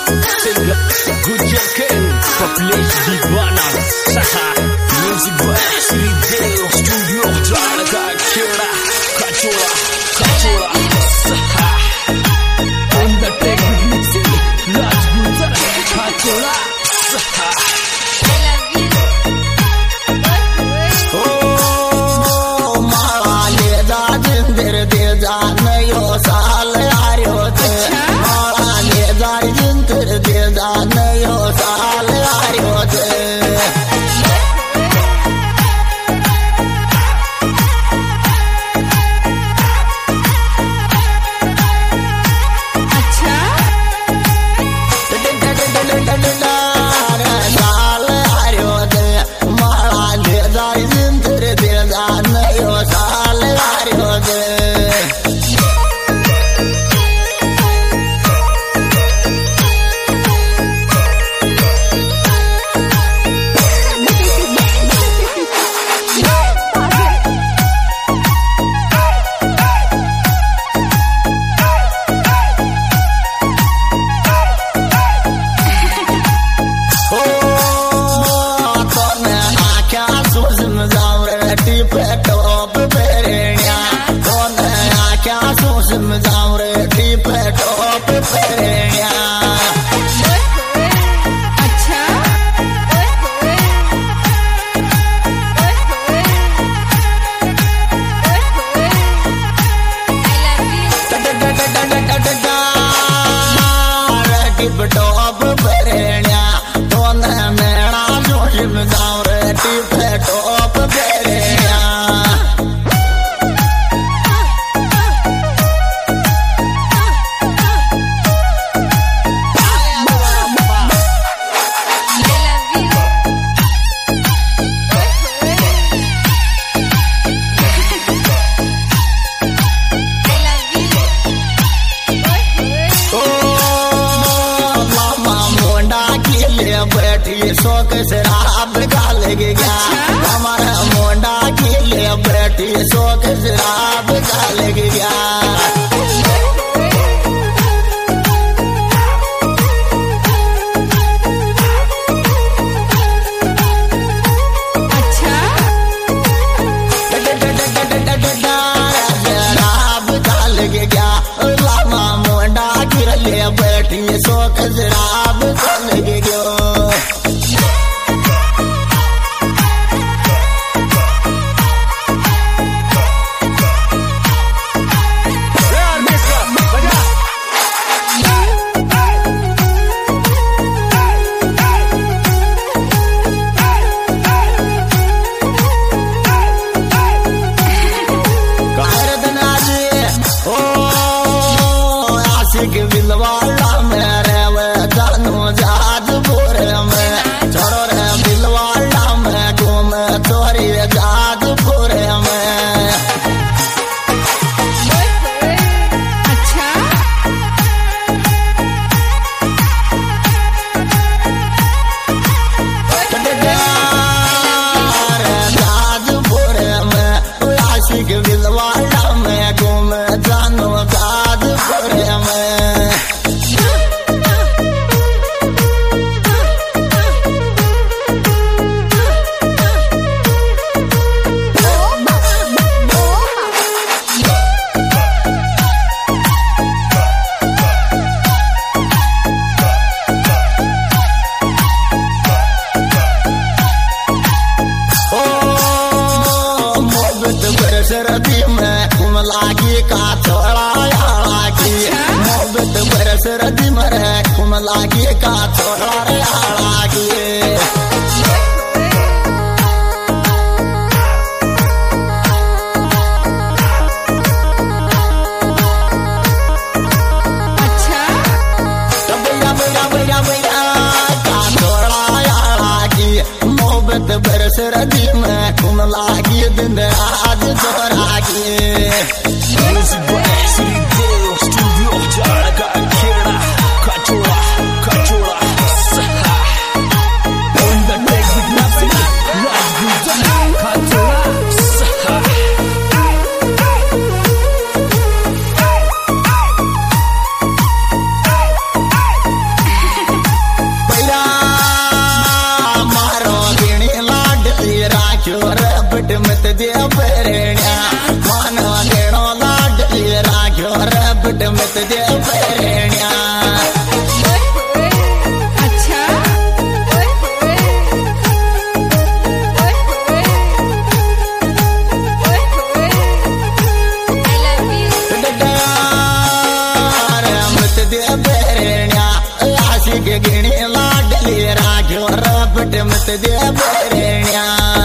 Gujar King, Publish Divana, Saha, Music by Sri Deo, Studio, Dwarka, Kira, Kachora, Saha, on the tech with mixing, Raj Gujar, Kachora, Saha. शौक शराब का लग गया हमारा मोंडा के लिए बैठी शौक शराब का लग गया शराब का लग गया लामा मोंडा के लिए बैठी शौक शराब का लग गया बिलवाड़ा में रे जानू जाजपुर में छोड़ो रे बिलवाड़ा में घूम तोरी जाजपुर में अच्छा जाजपुर में आशिक बिलवाड़ा में घूम जानू जाजपुर में सरदी में कुमलागी का छोड़ा आलागी मोहब्बत बरस रदी मरे कुमलागी का छोड़ा आलागी अच्छा भैया भैया भैया भैया का छोड़ा आलागी मोहब्बत बरस रदी में कुमलागी दिन आज छोड़ागी Music by Sri Deo, Studio, Dwarka, Kira, Kachora, Saha, on the tech with mixing, Raj Gujar, Kachora, Saha. दे पेरण्या मानव गेणो लाडली राख्यो रे बट मत दे पेरण्या अच्छा मत दे पेरण्या आशिक गिणी लाडली राख्यो रे बट मत दे पेरण्या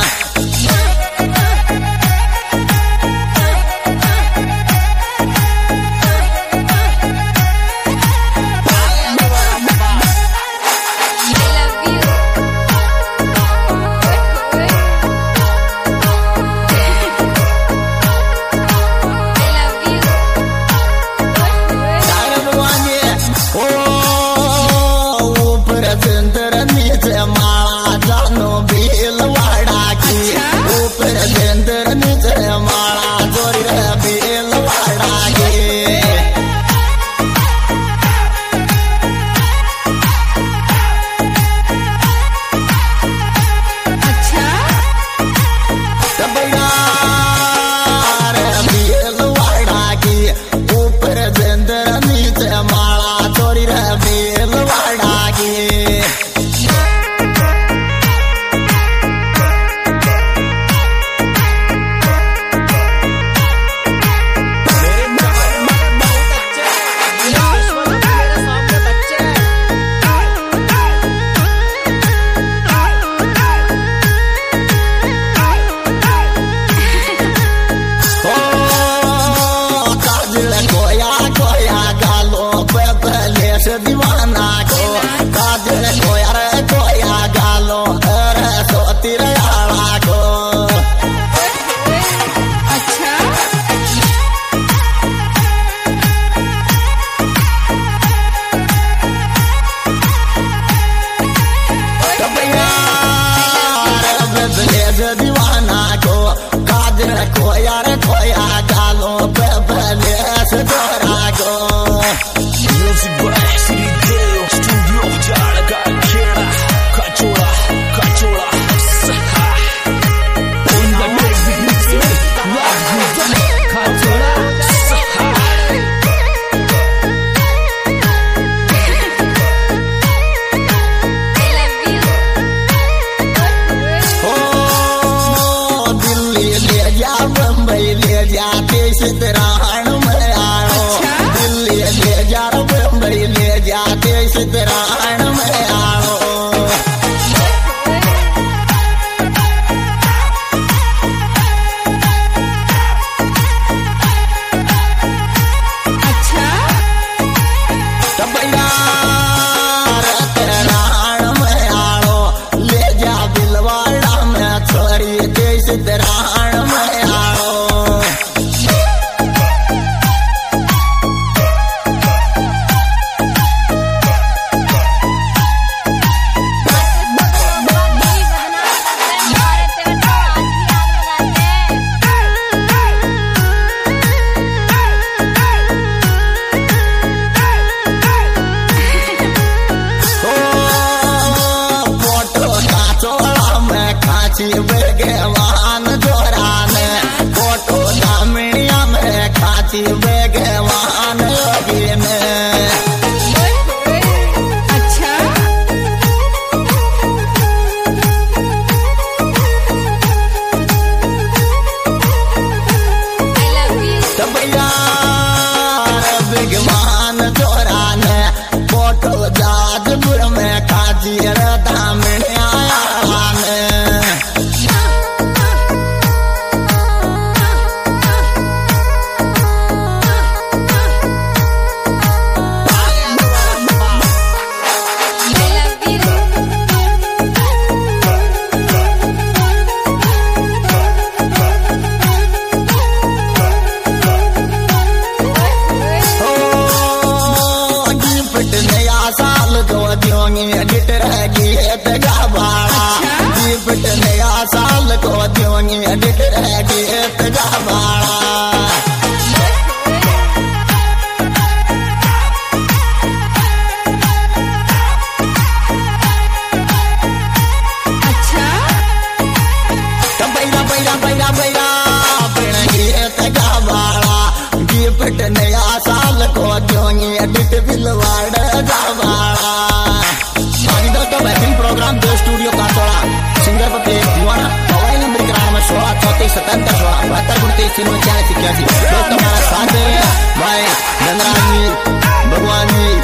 दीवाना को काजल को यार कोया गालो अरे सोतिर आला को अच्छा दीवाना को काजल को यार कोया गालो बबले से डरा को Music by Srideo Studio Jaga Kira Kachura Kachura Saha On the music mixing Lagu Kachura Saha ओ दिल्ली ले जा बम्बई ले जा देश तेराहण में आओ दिल्ली ले जा बम्बई ले जा देश तेराहण में आओ अच्छा तेराहण में आओ ले जा बिलवाड़ा में छोरी देश तेराहण में आओ बेगवान जोराने फोटो दामिनिया में खाची बेगवान योगी में अच्छा बेगवान जोराने फोटो जाजपुर में खाची दामिनिया एडिट नया साल को जोंगी एडिट बिलवाड़ जावाड़ा आगे दोस्तों बेहतरीन प्रोग्राम दो स्टूडियो का थोड़ा सिंगर पर दीवाना मोबाइल नंबर किराना में 16 34 77 16 72 3 चैनल दोस्तों हमारा साथ दे रहे हैं भाई धनराज जी भगवान जी